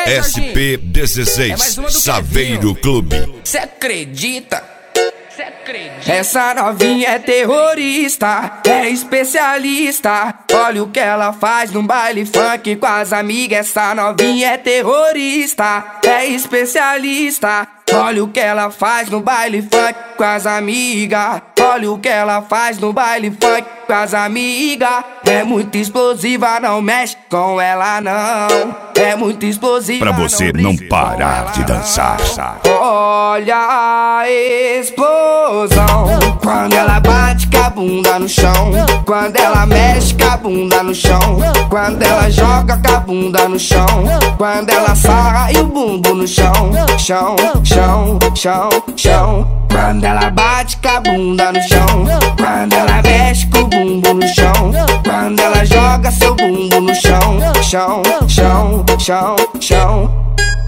SP16 Saveiro Clube. Cê acredita? Essa novinha é terrorista, é especialista. Olha o que ela faz num baile funk com as amigas. Essa novinha é terrorista, é especialista. Olha o que ela faz no baile funk com as amigas. Olha o que ela faz no baile funk com as amigas. É muito explosiva, não mexe com ela não. É muito explosiva, pra você não parar de dançar. Olha a explosão quando ela bate com a bunda no chão, quando ela mexe com a bunda no chão, quando ela joga com a bunda no chão, quando ela sarra e o bumbum no chão, chão, chão, chão, chão. Quando ela bate com a bunda no chão, quando ela mexe com o bumbum no chão, quando ela joga seu bumbum no chão, chão, chão, chão, chão.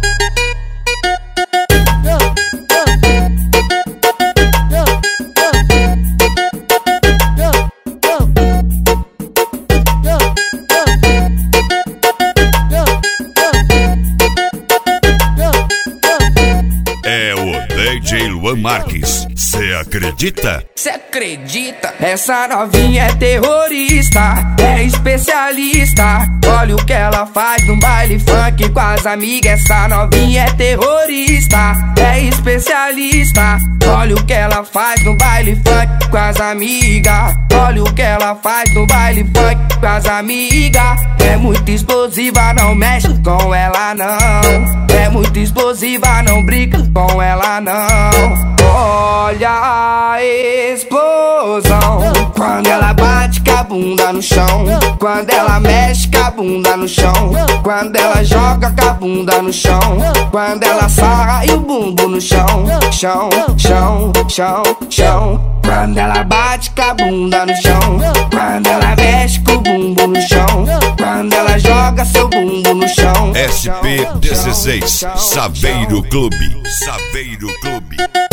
É o DJ Luan Marques. Cê acredita? Cê acredita? Essa novinha é terrorista, é especialista. Olha o que ela faz num baile funk com as amigas. Essa novinha é terrorista, é especialista. Olha o que ela faz no baile funk com as amigas. Olha o que ela faz no baile funk com as amigas. É muito explosiva, não mexe com ela não. É muito explosiva, não brinca com ela não. Olha a explosão quando ela bate com a bunda no chão, quando ela mexe com a bunda no chão, quando ela joga com a bunda no chão, quando ela sarra e o bumbum no chão, chão, chão, chão, chão. Quando ela bate com a bunda no chão, quando ela mexe com o bumbum no chão, quando ela joga seu bumbum no chão. SP16 Saveiro Clube. Saveiro Clube.